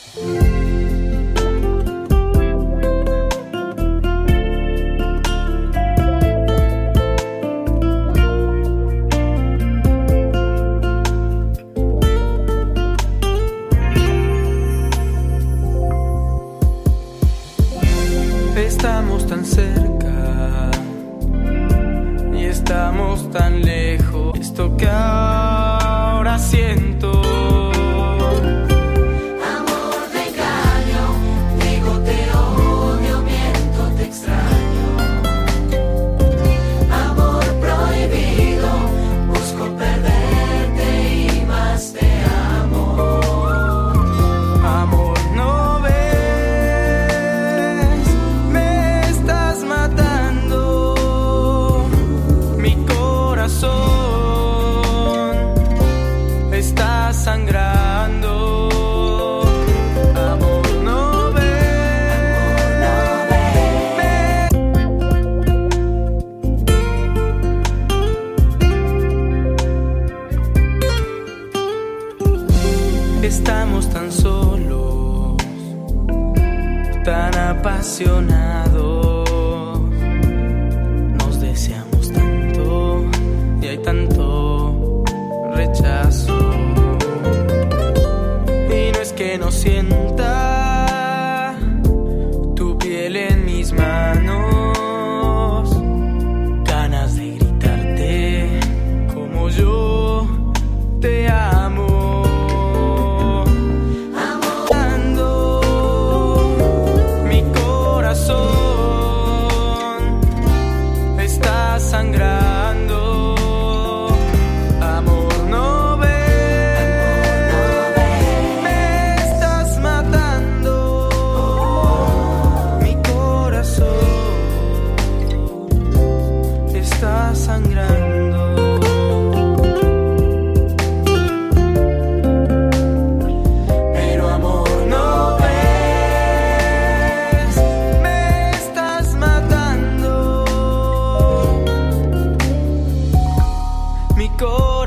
Estamos tan cerca y estamos tan lejos. Esto que ahora siento, amor de engaño, digo te odio, miento, te extraño. Amor prohibido, busco perderte y más te amo. amor, no ves, me estás matando. Mi corazón está sangrando. Amor, no ves. Estamos tan solos, tan apasionados. Nos deseamos tanto y hay tanto rechazo. Y no es que no sienta